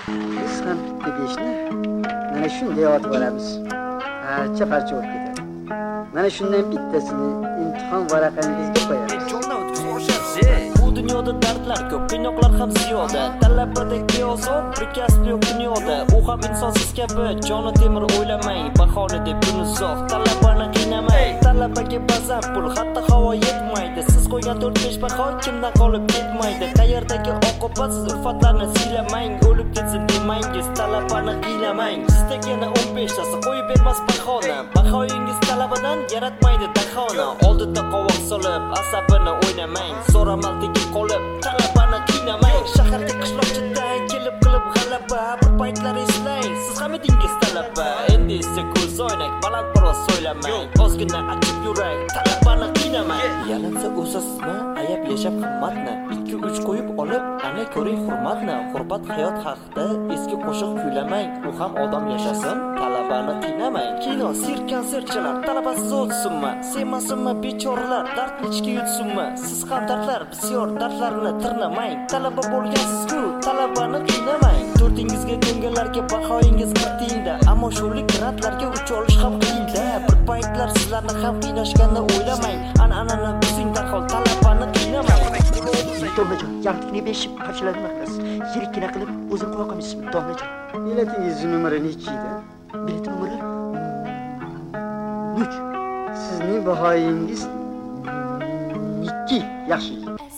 Biz ham bitta beshni mana shunday otib olamiz. Parcha o'tib ketadi. Mana shundan bittasini imtihon varaqangizga qo'yamiz. Bu dunyoda dardlar ko'p, qiynoqlar ham ziyoda. Talabadagi ozob, bir kasb yo'q dunyoda. U ham insonsiz kabi, joni temir o'ylamang. Bahona deb buni uzoq, talabani qiynamang. Talabaga ba'zan pul, hatto havo yetmaydi. Siz qo'ygan 4-5 baho kimdan qolib ketmaydi. Qayerdagi oqibatsiz ulfatlarni siylamang. O'lib ketsin demangiz, talabani qiynamang. Sizda yana 15 tasi qo'yib bermas bahona. Bahoyingiz talabadan yaratmaydi dahona. Oldida qovoq solib, asabini o'ynamang. So'ramal tegib qolib, talabani qiynamang. Shaharga qishloqchidan kelib qilib g'alaba. Bir paytlar eslang, siz ham edingiz talaba. Endi esa ko'z oynak, baland biroz so'ylamang. Ozgina achib yurak, talabani qiynamang. Yalinsa o'sasizmi, ayab yashab qimmatni. 2-3 qo'yib olib, ana ko'ring hurmatni. G'urbat hayot haqida eski qo'shiq kuylamang. U ham odam yashasin, talabani qiynamang. Kino, sirk, konsertchilar talabasiz o'tsinmi? Sevmasinmi bechoralar, dardni ichga yutsinmi? Siz ham dardlar, bisyor dardlarni tirnamang. Talaba bo'lgansiz-ku, talabani qiynamang. To'rtingizga ko'ngillarga bahoyingiz qirtingda, ammo sho'lik grantlarga ucha olish ham qiyinda. Bir paytlar sizlarni ham qiynashganini o'ylamang. An'anani buzing darhol, talabani qiynamang. Domlajon, yarqini beshib qarshiladilar qiz. Yirikkina qilib o'zim qo'ya qo'ymisiz, domlajon. Biletingiz numari nechi edi? Bilet numari 3. Sizning bahoyingiz 2. Yaxshi.